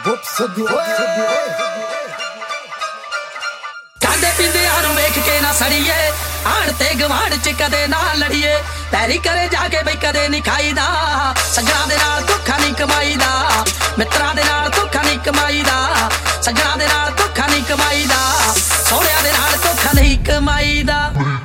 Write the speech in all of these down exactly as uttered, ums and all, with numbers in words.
खांदे पींदे आनू वेख के ना सड़िए आण ते गवाड़ च कदे ना लड़िए पैरी करे जाके बई कदे नहीं खाईदा सजना दे नाल धोखा नहीं कमाईदा मित्रां दे नाल धोखा नहीं कमाईदा सजना दे नाल धोखा नहीं कमाईदा सोहणियां दे नाल धोखा नहीं कमाईदा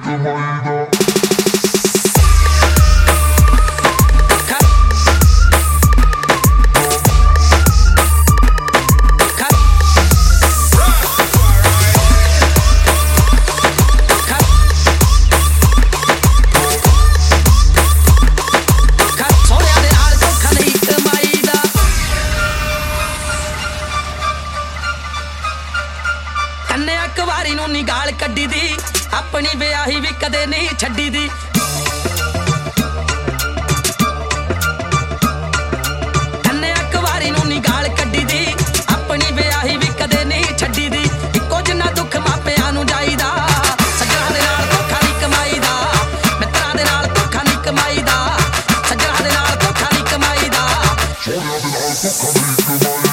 नी गाल कड्डी दी अपनी ब्याही भी कदे नहीं छड्डी दी कन्ने एक वारी नूं नी गाल कड्डी दी अपनी ब्याही भी कदे नहीं छड्डी दी इक्को जिन्ना दुख मापिआं नूं जाईदा सजना दे नाल धोखा नहीं कमाईदा मित्रां दे नाल धोखा नहीं कमाईदा सजना दे नाल धोखा नहीं कमाईदा सोहणियां दे नाल धोखा नहीं कमाईदा